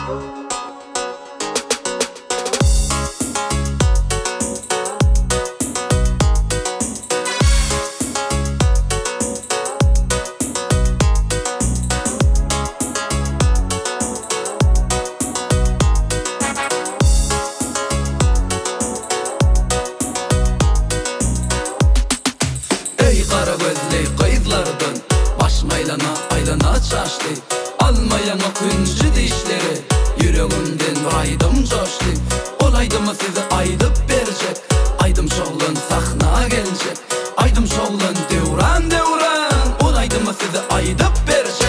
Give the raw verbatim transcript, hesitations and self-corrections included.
Kara gözlü kıyızlardan baş maylana aylana çaştı. Almayan okuyuncu dişleri yüreğimden aydım coştu. Olaydı mı sizi aydıp verecek, aydım şoğlan sahna gelecek. Aydım şoğlan devran devran, olaydı mı sizi aydıp verecek.